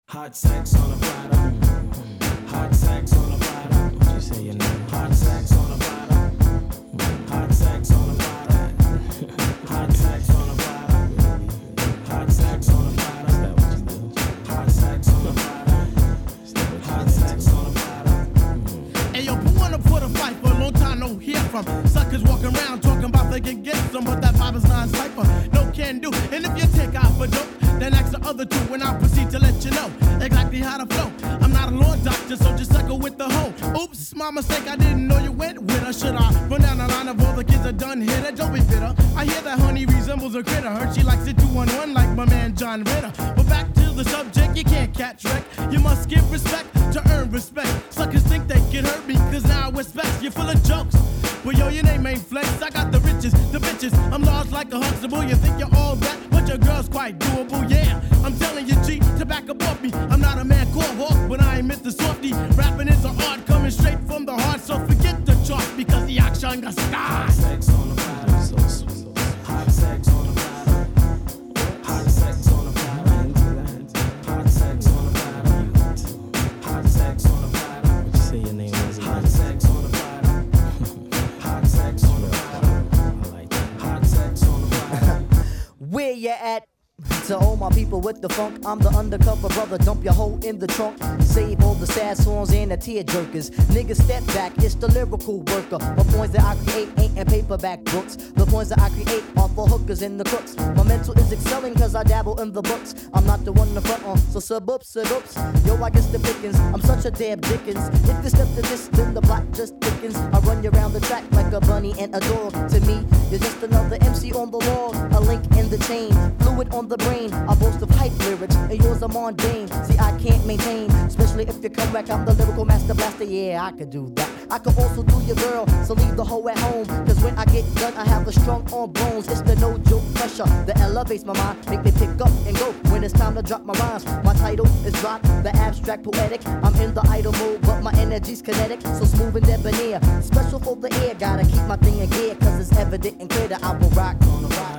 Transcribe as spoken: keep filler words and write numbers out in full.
Hot sex on a platter. Hot sex on a platter. What you say your name? Hot sex on a platter. Hot sex on a platter. Hot sex on a platter. Hot sex on a platter. Is that what you do? Hot sex on a platter. Is that what you Hot do? sex on a platter. Hey yo, who wanna put a fight for a long time no hear from? Suckers walking around talking about they can get some, but that vibe is non-cypher. No can do. And if you take out for dope, then ask the other two and I'll proceed to let you know exactly how to flow. I'm not a law doctor, so just suckle with the hoe. Oops, my mistake, I didn't know you went with her. Should I run down the line of all the kids that done hit her? Don't be bitter. I hear that honey resembles a critter. Heard she likes it two on one like my man John Ritter. But back to the subject, you can't catch wreck. You must give respect to earn respect. Suckers think they can hurt me, cause now I expect you're full of jokes. Well, yo, your name ain't Flex. I got the riches, the bitches. I'm large like a Huxtable. You think you're all that, but your girl's quite doable, yeah. I'm telling you, G, to back up off me. I'm not a man called Hawk, but I ain't Mister Softy. Rapping is an art coming straight from the heart, so forget the chalk because the action got Hot stars. sex on a platter. So sweet. Hot sex on a platter. Hot sex on a platter. Hot sex on a platter. Hot sex on a platter. What you say your name is? Hot sex on a platter. Hot sex on a platter. I like that. Hot sex on a platter. Where you at? To all my people with the funk, I'm the undercover brother, dump your hoe in the trunk. Save all the sad songs and the tear jerkers. Niggas step back, it's the lyrical worker. The points that I create ain't in paperback books. The points that I create are for hookers and the crooks. My mental is excelling cause I dabble in the books. I'm not the one to front on, so sub up, sub ups. Yo, I guess the pickings, I'm such a damn Dickens. If you step to this, then the block just thickens. I run you around the track like a bunny and a dog. To me, you're just another M C on the log. A link in the chain, fluid on the brain. I boast of hype lyrics, and yours are mundane. See, I can't maintain, especially if you come back. I'm the lyrical master blaster, yeah, I could do that. I could also do your girl, so leave the hoe at home. Cause when I get done, I have a strong arm bones. It's the no joke pressure that elevates my mind, make me pick up and go when it's time to drop my rhymes. My title is Drop, the abstract poetic. I'm in the idle mode, but my energy's kinetic, so smooth and debonair. Special for the air, gotta keep my thing in gear, cause it's evident and clear that I will rock on the rock.